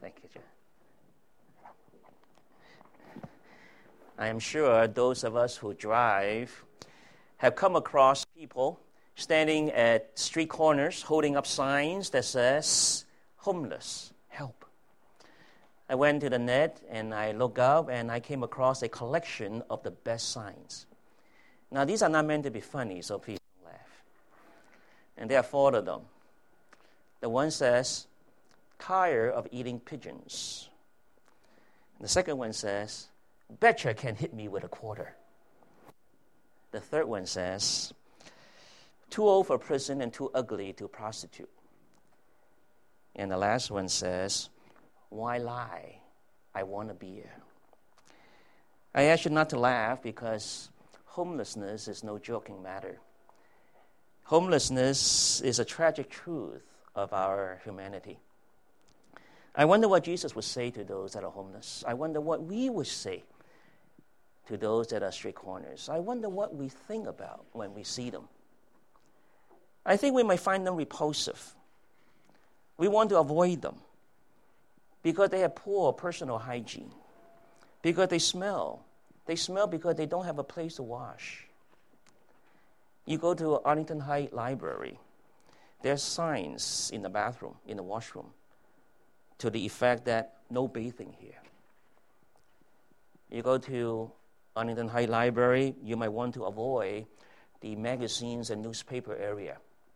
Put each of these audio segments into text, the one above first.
Thank you, John. I am sure those of us who drive have come across people standing at street corners holding up signs that says, homeless, help. I went to the net and I looked up and I came across a collection of the best signs. Now, these are not meant to be funny, so please don't laugh. And there are 4 of them. The one says, tired of eating pigeons. The second one says, betcha can hit me with a quarter. The third one says, too old for prison and too ugly to prostitute. And the last one says, why lie? I want a beer. I ask you not to laugh because homelessness is no joking matter. Homelessness is a tragic truth of our humanity. I wonder what Jesus would say to those that are homeless. I wonder what we would say to those that are street corners. I wonder what we think about when we see them. I think we might find them repulsive. We want to avoid them because they have poor personal hygiene, because they smell. They smell because they don't have a place to wash. You go to Arlington Heights Library, there's signs in the bathroom, in the washroom, to the effect that no bathing here. You go to Arlington Heights Library, you might want to avoid the magazines and newspaper area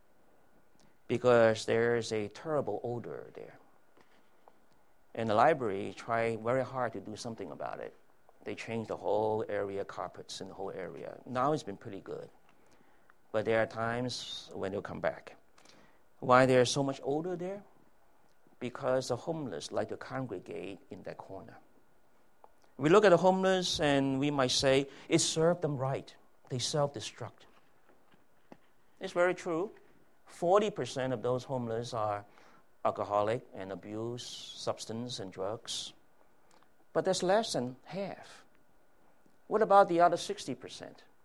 because there's a terrible odor there. And the library tried very hard to do something about it. They changed the whole area, carpets in the whole area. Now it's been pretty good. But there are times when they'll come back. Why there's so much odor there? Because the homeless like to congregate in that corner. We look at the homeless and we might say, it served them right. They self-destruct. It's very true. 40% of those homeless are alcoholic and abuse substance and drugs. But that's less than half. What about the other 60%?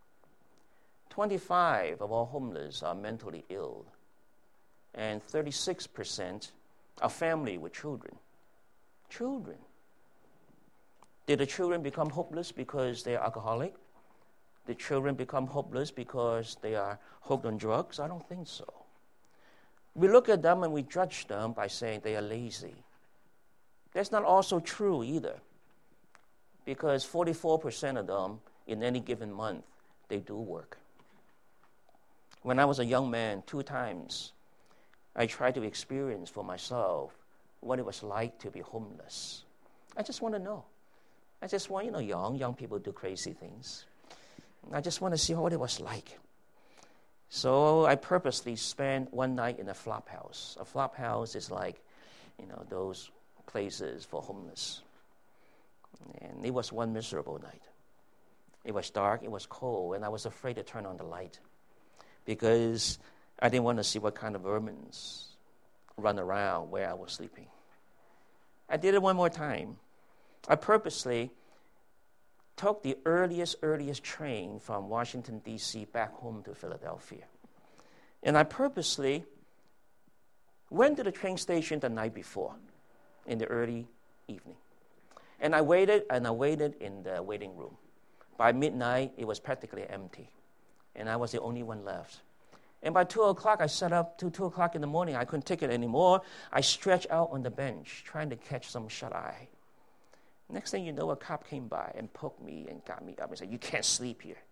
25 of all homeless are mentally ill. And 36% are family with children. Children. Did the children become hopeless because they are alcoholic? Did children become hopeless because they are hooked on drugs? I don't think so. We look at them and we judge them by saying they are lazy. That's not also true either, because 44% of them in any given month, they do work. When I was a young man, 2 times, I tried to experience for myself what it was like to be homeless. I just want to know. I just want, young people do crazy things. I just want to see what it was like. So I purposely spent one night in a flop house. A flop house is like, those places for homeless. And it was one miserable night. It was dark, it was cold, and I was afraid to turn on the light because I didn't want to see what kind of vermins run around where I was sleeping. I did it one more time. I purposely took the earliest train from Washington, D.C. back home to Philadelphia. And I purposely went to the train station the night before in the early evening. And I waited in the waiting room. By midnight, it was practically empty. And I was the only one left. And by 2 o'clock, I sat up till 2 o'clock in the morning. I couldn't take it anymore. I stretched out on the bench, trying to catch some shut-eye. Next thing you know, a cop came by and poked me and got me up and said, "You can't sleep here."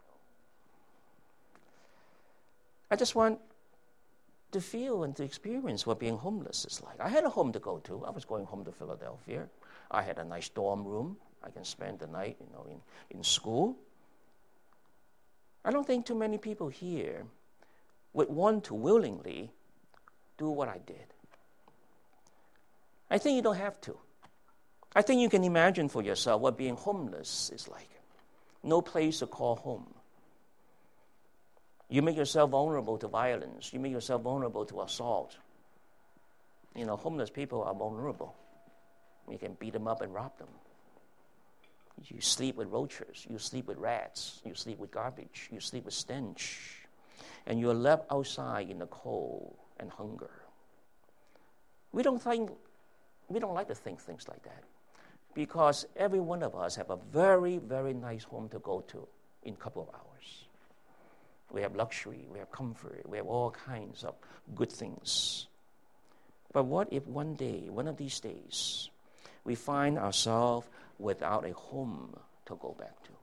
I just want to feel and to experience what being homeless is like. I had a home to go to. I was going home to Philadelphia. I had a nice dorm room. I can spend the night, in school. I don't think too many people here would want to willingly do what I did. I think you don't have to. I think you can imagine for yourself what being homeless is like. No place to call home. You make yourself vulnerable to violence. You make yourself vulnerable to assault. Homeless people are vulnerable. You can beat them up and rob them. You sleep with roaches. You sleep with rats. You sleep with garbage. You sleep with stench. And you're left outside in the cold and hunger. We don't think We don't like to think things like that because every one of us have a very, very nice home to go to in a couple of hours. We have luxury, we have comfort, we have all kinds of good things. But what if one day, one of these days, we find ourselves without a home to go back to?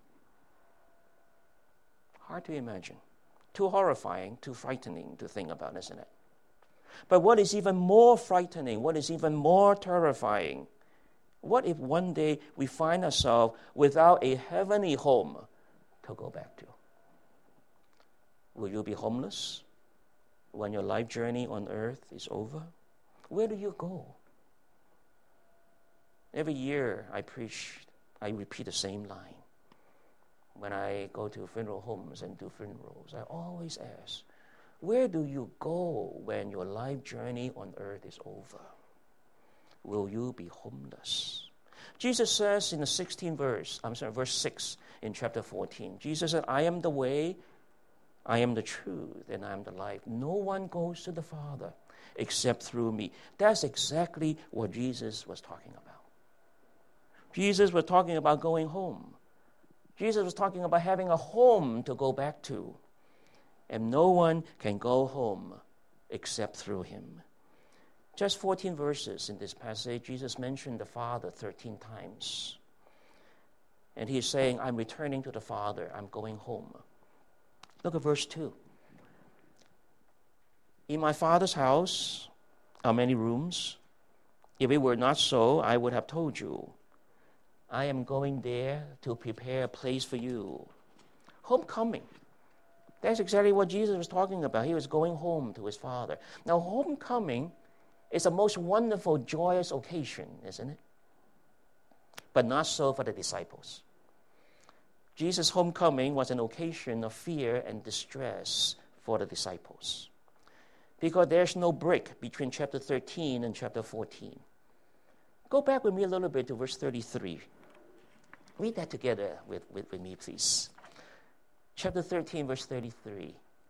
Hard to imagine. Too horrifying, too frightening to think about, isn't it? But what is even more frightening, what is even more terrifying, what if one day we find ourselves without a heavenly home to go back to? Will you be homeless when your life journey on earth is over? Where do you go? Every year I repeat the same line. When I go to funeral homes and do funerals, I always ask, where do you go when your life journey on earth is over? Will you be homeless? Jesus says in the verse 6 in chapter 14, Jesus said, I am the way, I am the truth, and I am the life. No one goes to the Father except through me. That's exactly what Jesus was talking about. Jesus was talking about going home. Jesus was talking about having a home to go back to. And no one can go home except through him. Just 14 verses in this passage, Jesus mentioned the Father 13 times. And he's saying, I'm returning to the Father. I'm going home. Look at verse 2. In my Father's house are many rooms. If it were not so, I would have told you. I am going there to prepare a place for you. Homecoming. That's exactly what Jesus was talking about. He was going home to his Father. Now, homecoming is a most wonderful, joyous occasion, isn't it? But not so for the disciples. Jesus' homecoming was an occasion of fear and distress for the disciples, because there's no break between chapter 13 and chapter 14. Go back with me a little bit to verse 33. Read that together with me, please. Chapter 13, verse 33.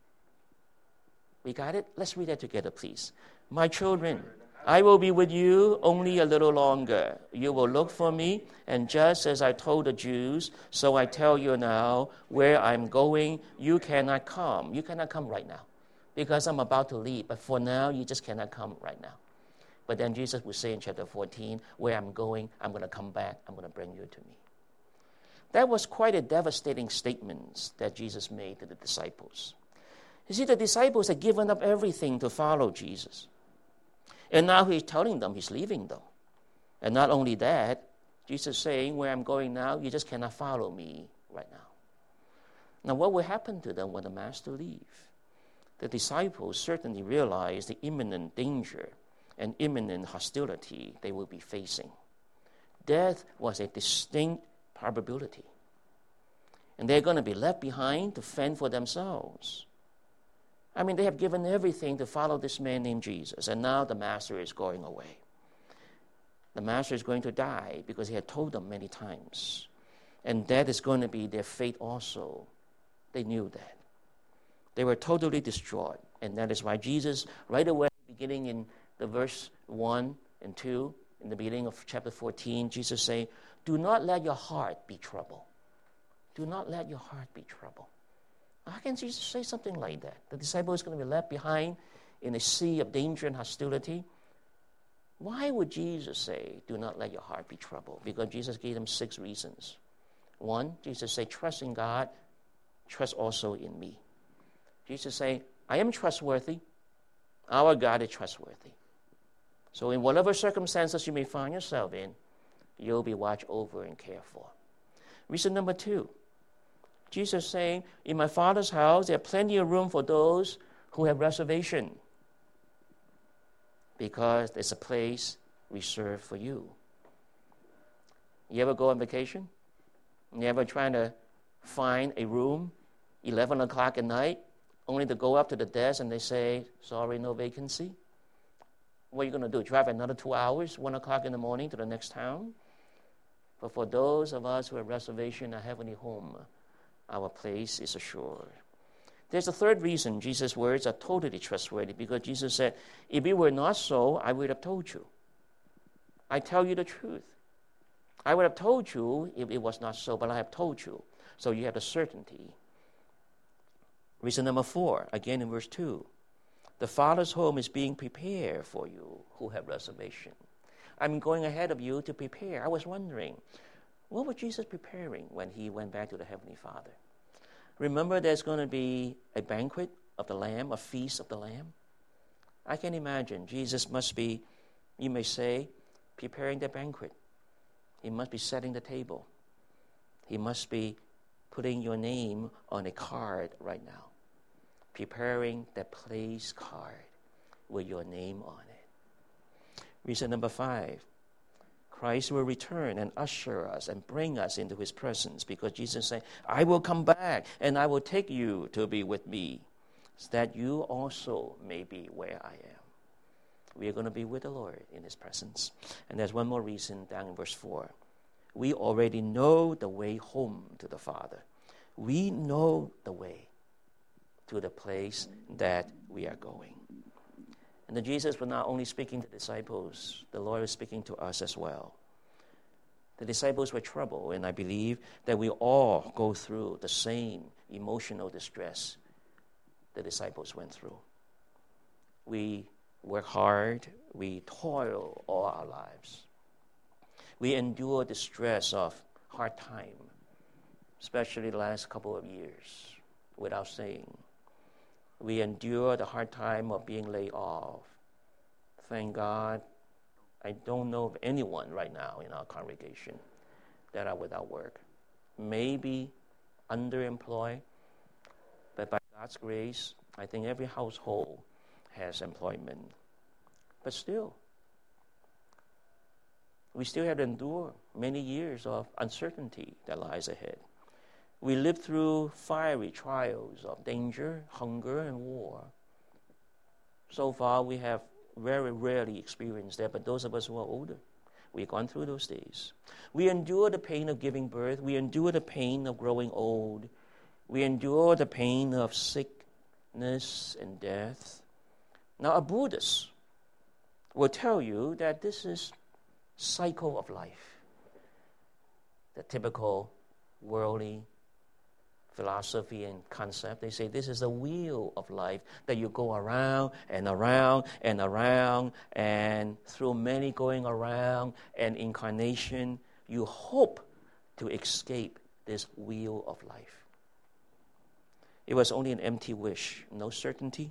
We got it? Let's read that together, please. My children, I will be with you only a little longer. You will look for me, and just as I told the Jews, so I tell you now, where I'm going, you cannot come. You cannot come right now, because I'm about to leave. But for now, you just cannot come right now. But then Jesus will say in chapter 14, where I'm going, I'm going to come back. I'm going to bring you to me. That was quite a devastating statement that Jesus made to the disciples. You see, the disciples had given up everything to follow Jesus. And now he's telling them he's leaving them. And not only that, Jesus is saying, where I'm going now, you just cannot follow me right now. Now, what will happen to them when the Master leaves? The disciples certainly realized the imminent danger and imminent hostility they will be facing. Death was a distinct probability. And they're going to be left behind to fend for themselves. I mean, they have given everything to follow this man named Jesus, and now the Master is going away. The Master is going to die because he had told them many times. And that is going to be their fate also. They knew that. They were totally destroyed. And that is why Jesus, right away, beginning in the verse 1 and 2, in the beginning of chapter 14, Jesus say, do not let your heart be troubled. Do not let your heart be troubled. How can Jesus say something like that? The disciple is going to be left behind in a sea of danger and hostility. Why would Jesus say, do not let your heart be troubled? Because Jesus gave them 6 reasons. 1, Jesus said, trust in God, trust also in me. Jesus say, I am trustworthy. Our God is trustworthy. So in whatever circumstances you may find yourself in, you'll be watched over and cared for. Reason number 2, Jesus saying, in my Father's house, there are plenty of room for those who have reservation, because there's a place reserved for you. You ever go on vacation? You ever trying to find a room 11 o'clock at night, only to go up to the desk and they say, sorry, no vacancy? What are you going to do? Drive another 2 hours, 1 o'clock in the morning to the next town? But for those of us who have reservation, a heavenly home, our place is assured. There's a third reason Jesus' words are totally trustworthy, because Jesus said, if it were not so, I would have told you. I tell you the truth. I would have told you if it was not so, but I have told you. So you have the certainty. Reason number 4, again in verse 2. The Father's home is being prepared for you who have reservation. I'm going ahead of you to prepare. I was wondering, what was Jesus preparing when he went back to the Heavenly Father? Remember, there's going to be a banquet of the Lamb, a feast of the Lamb. I can imagine Jesus must be, you may say, preparing the banquet. He must be setting the table. He must be putting your name on a card right now. Preparing the place card with your name on it. Reason number 5. Christ will return and usher us and bring us into his presence, because Jesus said, I will come back and I will take you to be with me, so that you also may be where I am. We are going to be with the Lord in his presence. And there's one more reason down in verse 4. We already know the way home to the Father. We know the way to the place that we are going. And then Jesus was not only speaking to the disciples, the Lord is speaking to us as well. The disciples were troubled, and I believe that we all go through the same emotional distress the disciples went through. We work hard, we toil all our lives. We endure the stress of hard time, especially the last couple of years, without saying. We endure the hard time of being laid off. Thank God, I don't know of anyone right now in our congregation that are without work. Maybe underemployed, but by God's grace, I think every household has employment. But still, we still have to endure many years of uncertainty that lies ahead. We live through fiery trials of danger, hunger, and war. So far, we have very rarely experienced that, but those of us who are older, we've gone through those days. We endure the pain of giving birth. We endure the pain of growing old. We endure the pain of sickness and death. Now, a Buddhist will tell you that this is cycle of life. The typical worldly philosophy and concept, they say this is the wheel of life, that you go around and around and around, and through many going around and incarnation, you hope to escape this wheel of life. It was only an empty wish, no certainty,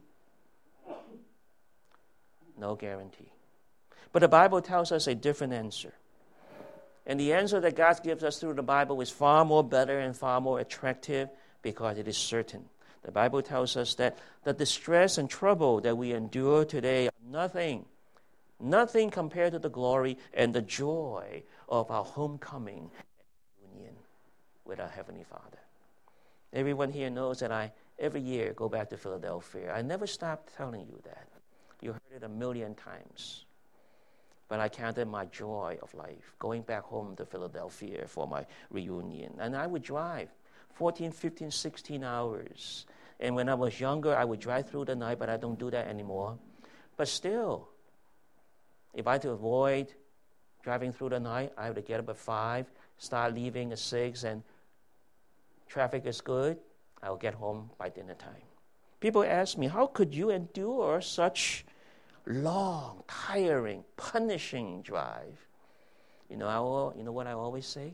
no guarantee. But the Bible tells us a different answer. And the answer that God gives us through the Bible is far more better and far more attractive, because it is certain. The Bible tells us that the distress and trouble that we endure today are nothing compared to the glory and the joy of our homecoming and union with our Heavenly Father. Everyone here knows that I, every year, go back to Philadelphia. I never stop telling you that. You heard it a million times. But I counted my joy of life, going back home to Philadelphia for my reunion. And I would drive 14, 15, 16 hours. And when I was younger, I would drive through the night, but I don't do that anymore. But still, if I had to avoid driving through the night, I have to get up at 5, start leaving at 6, and traffic is good, I'll get home by dinner time. People ask me, how could you endure such long, tiring, punishing drive? You know what I always say?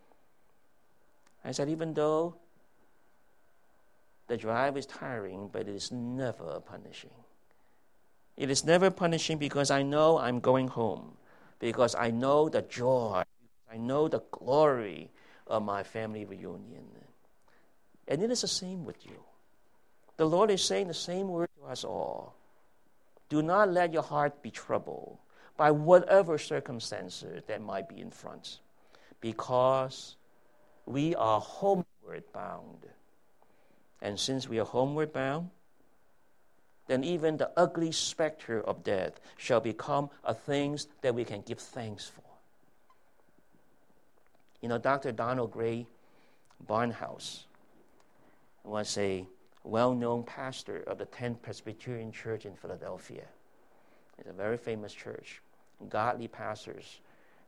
I said, even though the drive is tiring, but it is never punishing. It is never punishing because I know I'm going home, because I know the joy, I know the glory of my family reunion. And it is the same with you. The Lord is saying the same word to us all. Do not let your heart be troubled by whatever circumstances that might be in front, because we are homeward bound. And since we are homeward bound, then even the ugly specter of death shall become a thing that we can give thanks for. You know, Dr. Donald Gray Barnhouse was a well-known pastor of the 10th Presbyterian Church in Philadelphia. It's a very famous church. Godly pastors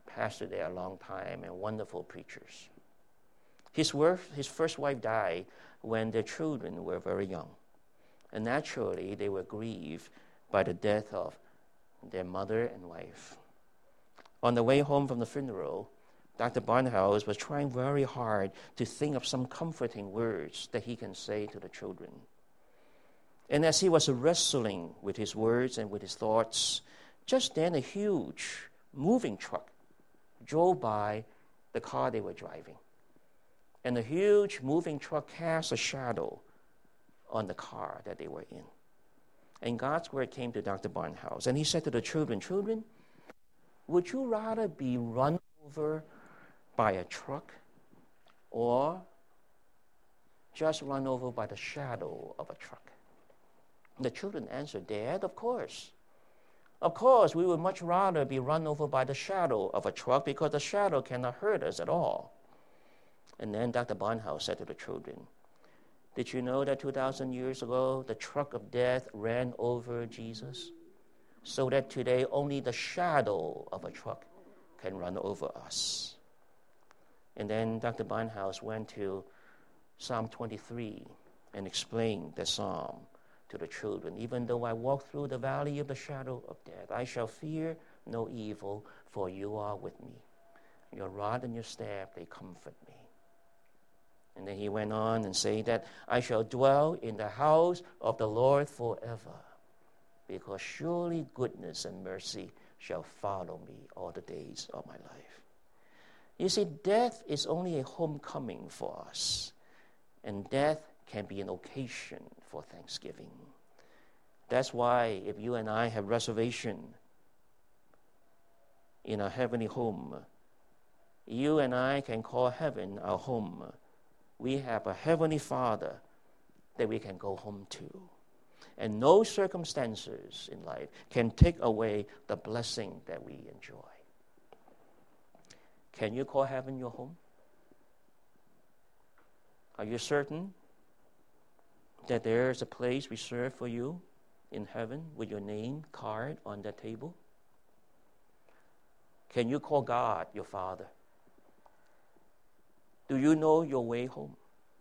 pastored there a long time, and wonderful preachers. His first wife died when their children were very young. And naturally, they were grieved by the death of their mother and wife. On the way home from the funeral, Dr. Barnhouse was trying very hard to think of some comforting words that he can say to the children. And as he was wrestling with his words and with his thoughts, just then a huge moving truck drove by the car they were driving. And the huge moving truck cast a shadow on the car that they were in. And God's word came to Dr. Barnhouse, and he said to the children, "Children, would you rather be run over by a truck or just run over by the shadow of a truck?" The children answered, "Dad, of course. Of course, we would much rather be run over by the shadow of a truck because the shadow cannot hurt us at all." And then Dr. Barnhouse said to the children, "Did you know that 2,000 years ago, the truck of death ran over Jesus? So that today only the shadow of a truck can run over us." And then Dr. Barnhouse went to Psalm 23 and explained the psalm to the children. "Even though I walk through the valley of the shadow of death, I shall fear no evil, for you are with me. Your rod and your staff, they comfort me." And then he went on and said that I shall dwell in the house of the Lord forever, because surely goodness and mercy shall follow me all the days of my life. You see, death is only a homecoming for us, and death can be an occasion for thanksgiving. That's why if you and I have reservation in our heavenly home, you and I can call heaven our home. We have a heavenly Father that we can go home to. And no circumstances in life can take away the blessing that we enjoy. Can you call heaven your home? Are you certain that there is a place reserved for you in heaven with your name card on that table? Can you call God your Father? Do you know your way home?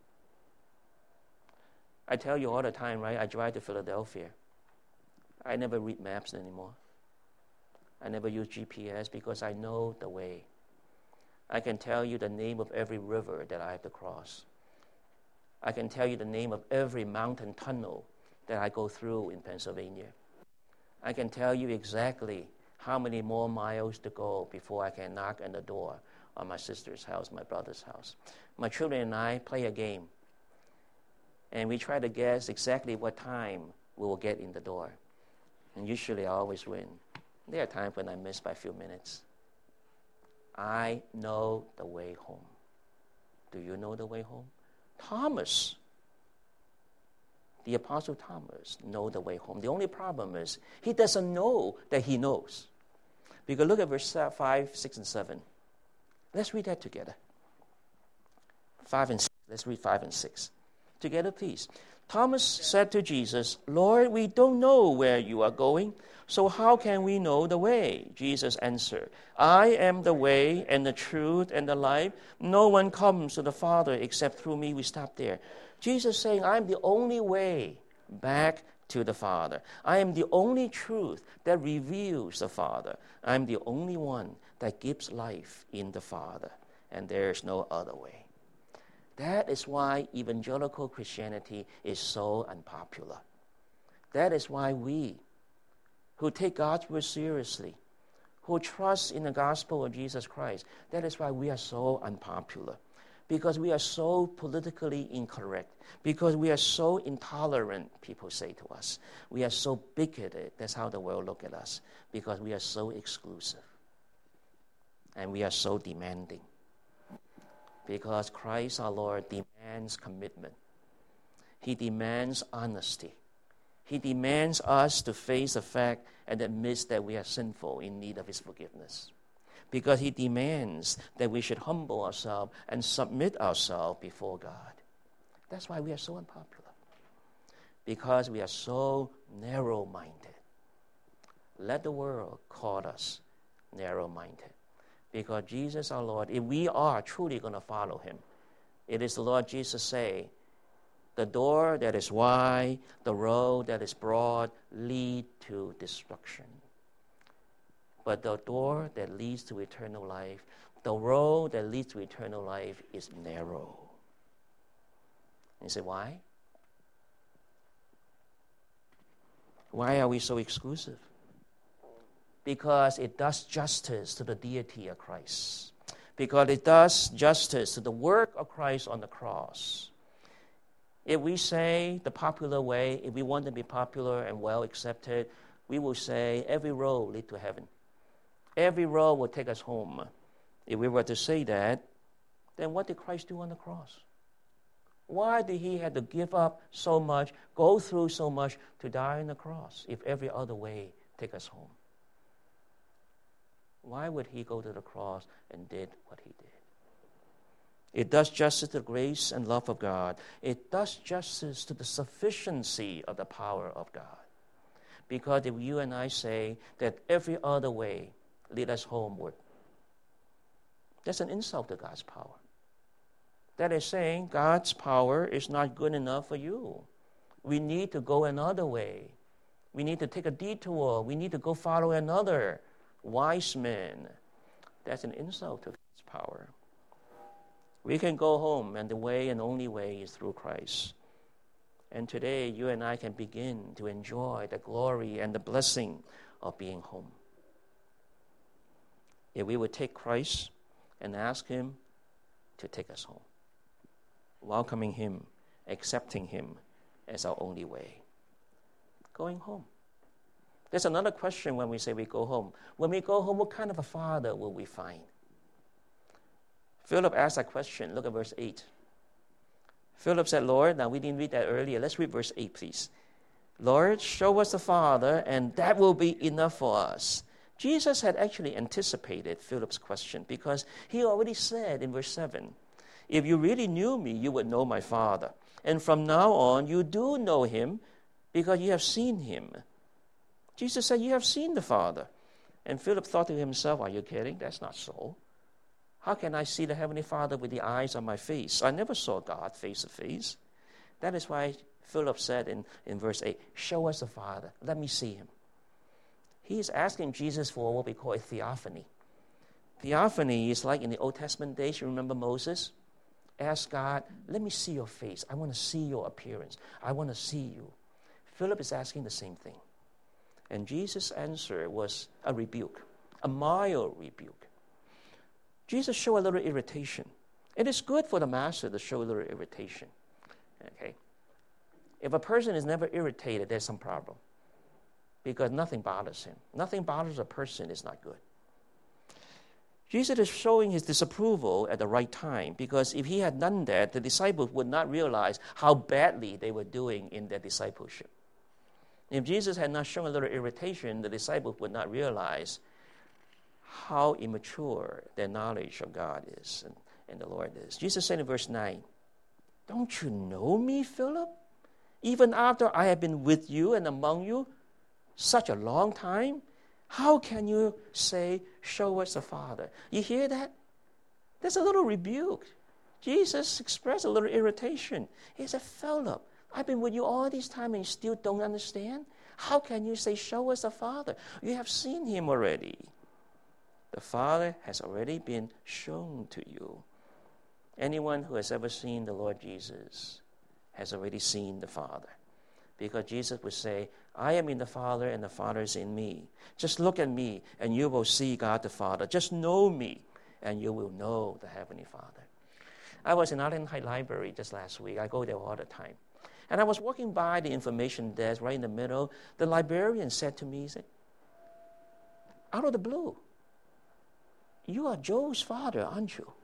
I tell you all the time, right? I drive to Philadelphia. I never read maps anymore. I never use GPS because I know the way. I can tell you the name of every river that I have to cross. I can tell you the name of every mountain tunnel that I go through in Pennsylvania. I can tell you exactly how many more miles to go before I can knock on the door on my sister's house, my brother's house. My children and I play a game, and we try to guess exactly what time we will get in the door. And usually I always win. There are times when I miss by a few minutes. I know the way home. Do you know the way home? Thomas, the Apostle Thomas, know the way home. The only problem is he doesn't know that he knows. Because look at verse 5, 6, and 7. Let's read that together. 5 and 6. Let's read 5 and 6. Together, please. Thomas said to Jesus, "Lord, we don't know where you are going, so how can we know the way?" Jesus answered, "I am the way and the truth and the life. No one comes to the Father except through me." We stop there. Jesus saying, "I'm the only way back to the Father. I am the only truth that reveals the Father. I'm the only one that gives life in the Father, and there's no other way." That is why evangelical Christianity is so unpopular. That is why we, who take God's word seriously, who trust in the gospel of Jesus Christ, that is why we are so unpopular. Because we are so politically incorrect. Because we are so intolerant, people say to us. We are so bigoted, that's how the world looks at us. Because we are so exclusive. And we are so demanding. Because Christ our Lord demands commitment. He demands honesty. He demands us to face the fact and admit that we are sinful in need of His forgiveness. Because He demands that we should humble ourselves and submit ourselves before God. That's why we are so unpopular. Because we are so narrow-minded. Let the world call us narrow-minded. Because Jesus our Lord, if we are truly going to follow him, it is the Lord Jesus say, the door that is wide, the road that is broad, lead to destruction. But the door that leads to eternal life, the road that leads to eternal life is narrow. And you say, why? Why are we so exclusive? Because it does justice to the deity of Christ. Because it does justice to the work of Christ on the cross. If we say the popular way, if we want to be popular and well accepted, we will say every road leads to heaven. Every road will take us home. If we were to say that, then what did Christ do on the cross? Why did he have to give up so much, go through so much to die on the cross if every other way take us home? Why would he go to the cross and did what he did? It does justice to the grace and love of God. It does justice to the sufficiency of the power of God. Because if you and I say that every other way lead us homeward, that's an insult to God's power. That is saying God's power is not good enough for you. We need to go another way. We need to take a detour. We need to go follow another wise man. That's an insult to God's power. We can go home, and the way and only way is through Christ. And today, you and I can begin to enjoy the glory and the blessing of being home. If we would take Christ and ask him to take us home, welcoming him, accepting him as our only way. Going home. There's another question when we say we go home. When we go home, what kind of a father will we find? Philip asked that question. Look at verse 8. Philip said, Lord, now we didn't read that earlier. Let's read verse 8, please. Lord, show us the Father, and that will be enough for us. Jesus had actually anticipated Philip's question because he already said in verse 7, if you really knew me, you would know my Father. And from now on, you do know him because you have seen him. Jesus said, you have seen the Father. And Philip thought to himself, are you kidding? That's not so. How can I see the Heavenly Father with the eyes on my face? I never saw God face to face. That is why Philip said in verse 8, show us the Father. Let me see him. He is asking Jesus for what we call a theophany. Theophany is like in the Old Testament days, you remember Moses? Ask God, let me see your face. I want to see your appearance. I want to see you. Philip is asking the same thing. And Jesus' answer was a rebuke, a mild rebuke. Jesus showed a little irritation. It is good for the master to show a little irritation. Okay? If a person is never irritated, there's some problem. Because nothing bothers him. Nothing bothers a person is not good. Jesus is showing his disapproval at the right time, because if he had done that, the disciples would not realize how badly they were doing in their discipleship. If Jesus had not shown a little irritation, the disciples would not realize how immature their knowledge of God is and the Lord is. Jesus said in verse 9, don't you know me, Philip? Even after I have been with you and among you such a long time, how can you say, show us the Father? You hear that? There's a little rebuke. Jesus expressed a little irritation. He said, Philip, I've been with you all this time and you still don't understand? How can you say, show us the Father? You have seen him already. The Father has already been shown to you. Anyone who has ever seen the Lord Jesus has already seen the Father. Because Jesus would say, I am in the Father and the Father is in me. Just look at me and you will see God the Father. Just know me and you will know the Heavenly Father. I was in Arlington Heights Library just last week. I go there all the time. And I was walking by the information desk right in the middle. The librarian said to me, he said, out of the blue, you are Joe's father, aren't you?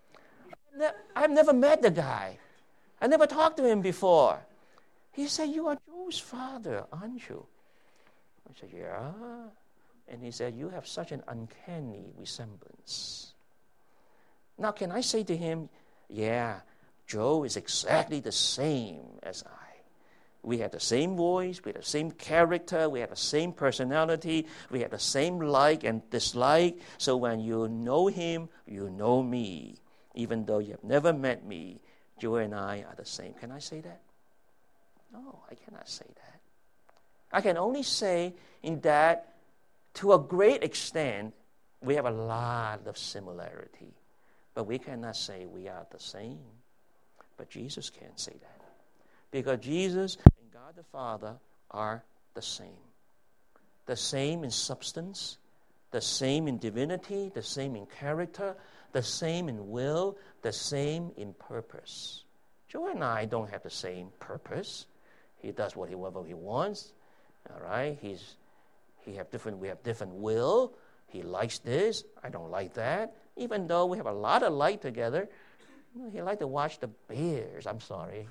I've never met the guy. I never talked to him before. He said, you are Joe's father, aren't you? I said, yeah. And he said, you have such an uncanny resemblance. Now, can I say to him, yeah, Joe is exactly the same as I. We had the same voice, we had the same character, we had the same personality, we had the same like and dislike. So when you know him, you know me. Even though you have never met me, Joy and I are the same. Can I say that? No, I cannot say that. I can only say in that to a great extent, we have a lot of similarity. But we cannot say we are the same. But Jesus can say that. Because Jesus and God the Father are the same. The same in substance, the same in divinity, the same in character, the same in will, the same in purpose. Joe and I don't have the same purpose. He does whatever he wants. All right? We have different will. He likes this. I don't like that. Even though we have a lot of light together, he likes to watch the Bears. I'm sorry.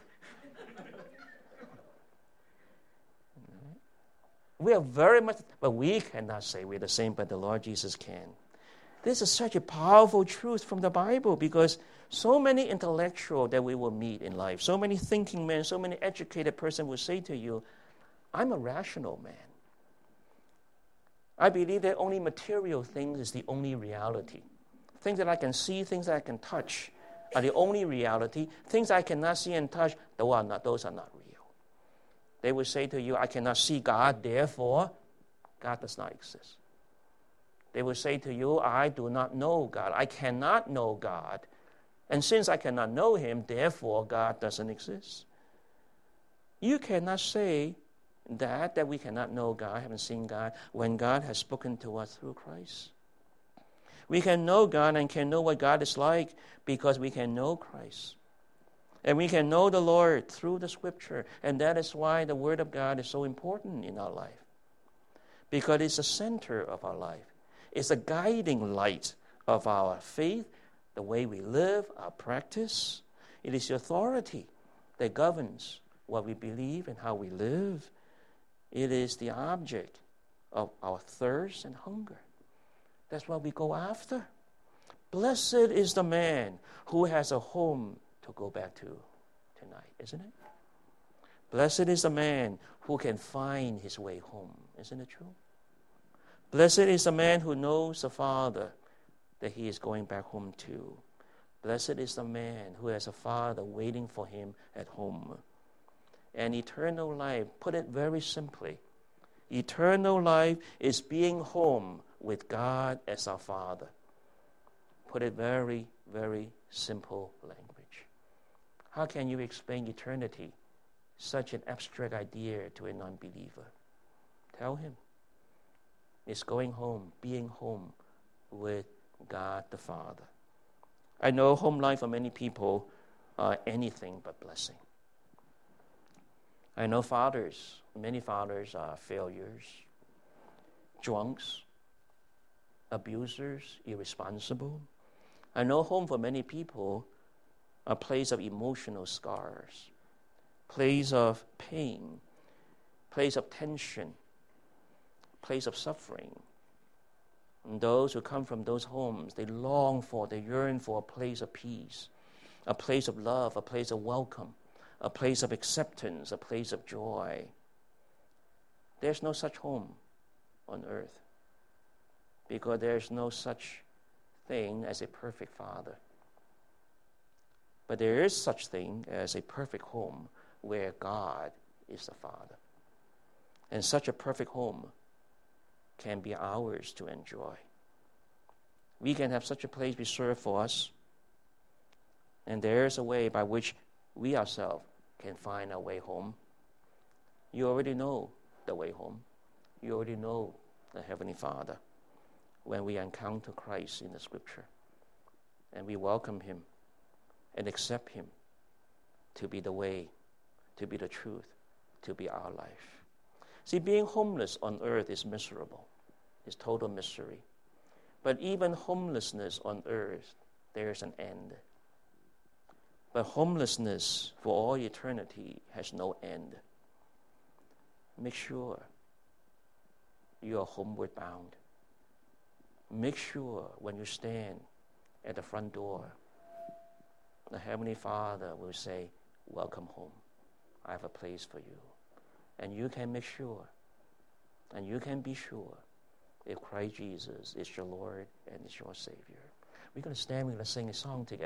We are very much, but we cannot say we're the same, but the Lord Jesus can. This is such a powerful truth from the Bible because so many intellectuals that we will meet in life, so many thinking men, so many educated person will say to you, I'm a rational man. I believe that only material things is the only reality. Things that I can see, things that I can touch are the only reality. Things I cannot see and touch, those are not real. They will say to you, I cannot see God, therefore, God does not exist. They will say to you, I do not know God. I cannot know God. And since I cannot know him, therefore, God doesn't exist. You cannot say that we cannot know God, haven't seen God, when God has spoken to us through Christ. We can know God and can know what God is like because we can know Christ. And we can know the Lord through the Scripture. And that is why the Word of God is so important in our life. Because it's the center of our life. It's a guiding light of our faith, the way we live, our practice. It is the authority that governs what we believe and how we live. It is the object of our thirst and hunger. That's what we go after. Blessed is the man who has a home to go back to tonight, isn't it? Blessed is the man who can find his way home. Isn't it true? Blessed is the man who knows the Father that he is going back home to. Blessed is the man who has a Father waiting for him at home. And eternal life, put it very simply, eternal life is being home with God as our Father. Put it very, very simple language. How can you explain eternity, such an abstract idea, to a non-believer? Tell him. It's going home, being home with God the Father. I know home life for many people are anything but blessing. I know many fathers are failures, drunks, abusers, irresponsible. I know home for many people a place of emotional scars, place of pain, place of tension, place of suffering. And those who come from those homes, they yearn for a place of peace, a place of love, a place of welcome, a place of acceptance, a place of joy. There's no such home on earth because there's no such thing as a perfect father. But there is such thing as a perfect home where God is the Father. And such a perfect home can be ours to enjoy. We can have such a place reserved for us. And there is a way by which we ourselves can find our way home. You already know the way home. You already know the Heavenly Father when we encounter Christ in the Scripture. And we welcome him and accept him to be the way, to be the truth, to be our life. See, being homeless on earth is miserable. It's total misery. But even homelessness on earth, there's an end. But homelessness for all eternity has no end. Make sure you are homeward bound. Make sure when you stand at the front door, the Heavenly Father will say, welcome home. I have a place for you. And you can make sure, and you can be sure, if Christ Jesus is your Lord and is your Savior. We're going to stand, we're going to sing a song together.